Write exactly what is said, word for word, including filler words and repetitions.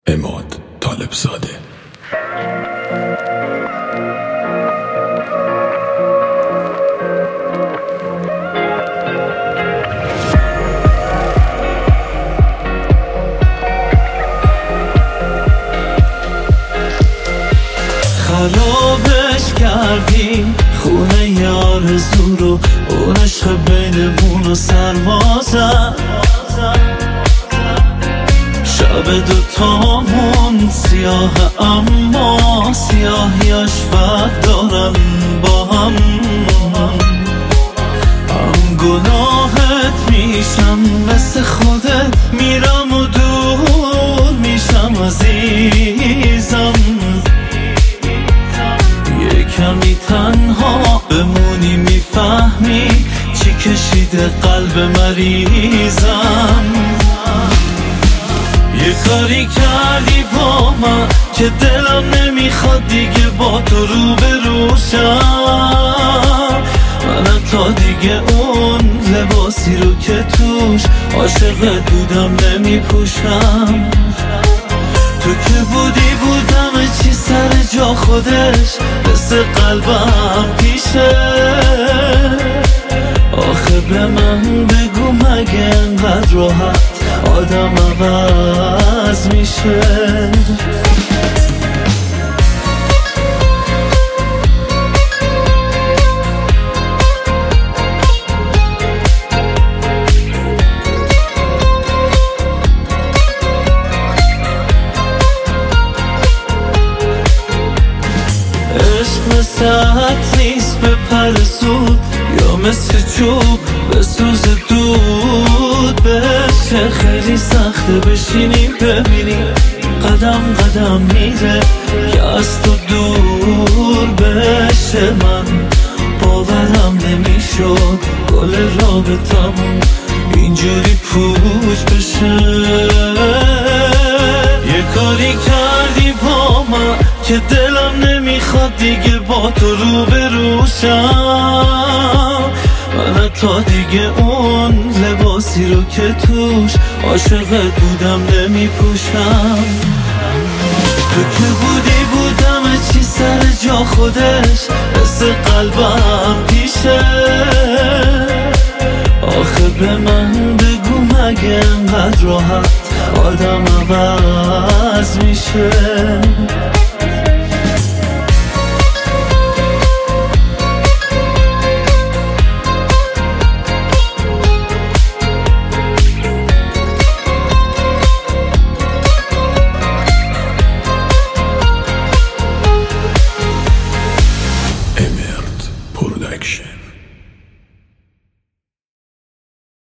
عماد طالبزاده. خرابش کردیم خونه ی آرزو رو، اون عشق بینمون و سرما زد. شب دوتامون سیاه اما سیاهیاش فرق دارن با هم. هم گناهت میشم مثل خودت، میرم و دور میشم عزیزم. یه کمی تنها بمونی میفهمی چی کشیده قلب مریضم. یه کاری کردی با من که دلم نمیخواد دیگه با تو رو بروشم. من تا دیگه اون لباسی رو که توش عاشقت بودم نمیپوشم. تو که بودی بودم چی سر جا خودش، مثل قلبم پیشه. آخه به من بگو مگه انقدر راحت آدم عوض میشه؟ عشق مثل عطر نیست به پر زود، یا مثل چوب به سوز دود. بشه خیلی سخته بشینی ببینی قدم قدم میره که از تو دور بشه. من باورم نمیشد گل رابطمون اینجوری پوچ بشه. یه کاری کردی با من که دلم نمیخواد دیگه با تو رو بروشم. من تا دیگه اون لباسی رو که توش عاشقت بودم نمیپوشم. تو که بودی بودم چی سر جا خودش، مثل قلبم پیشه. آخه به من بگو مگه انقدر راحت آدم عوض